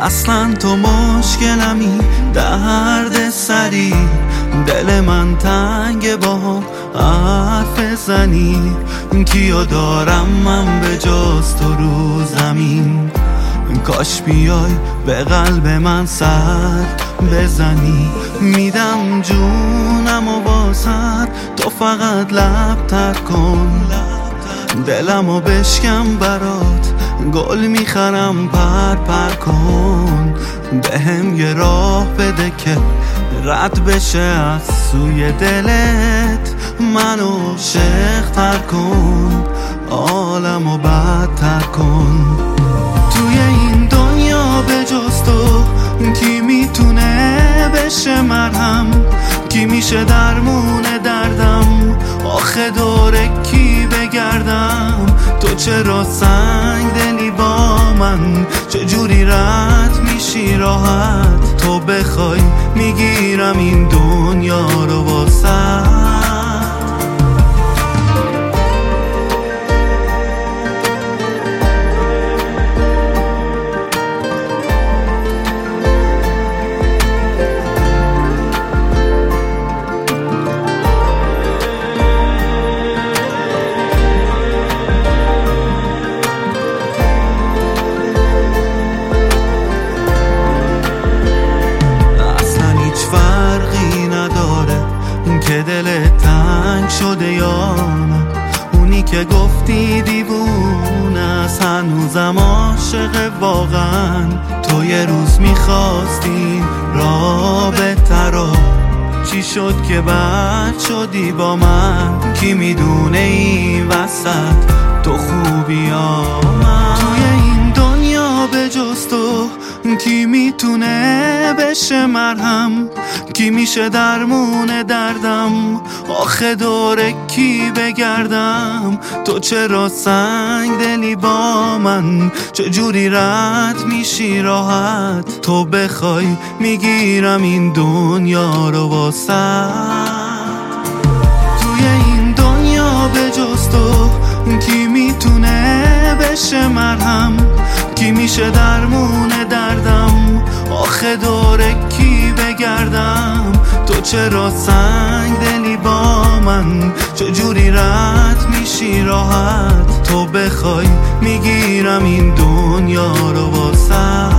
اصلا تو مشکلمی، درد سری، دل من تنگ با حرف زنی. کیو دارم من به جز تو رو زمین؟ کاش بیای به قلب من سر بزنی. میدم جونم و واسد تو فقط لب تر کن، دلمو بشکم برات، گل میخرم پر پر کن. بهم یه راه بده که رد بشه از سوی دلت، منو عاشق تر کن، عالمو بدتر کن. توی این دنیا به جز تو کی میتونه بشه مرهم؟ کی میشه درمون دردم؟ آخه دوره کی بگردم؟ تو چرا سنگ دلی با من؟ چجوری رد میشی راحت؟ تو بخوای میگیرم این دنیا رو واسه. که دل تنگ شده یا نه؟ اونی که گفتی دیوونه است هنوزم عاشق واقعا. تو یه روز میخواستی رابطه رو، چی شد که بعد شدی با من؟ کی میدونه این وسط تو خوبی یا من؟ توی این دنیا به جز تو کی میتونه بشه مرهم؟ کی میشه درمون دردم؟ آخه دوره کی بگردم؟ تو چرا سنگ دلی با من؟ چجوری رد میشی راحت؟ تو بخوای میگیرم این دنیا رو واسه. توی این دنیا به جز تو کی میتونه بشه مرهم؟ کی میشه درمون دردم؟ آخه دوره کی بگردم؟ تو چرا سنگ دلی با من؟ چجوری رد میشی راحت؟ تو بخوای میگیرم این دنیا رو واسه.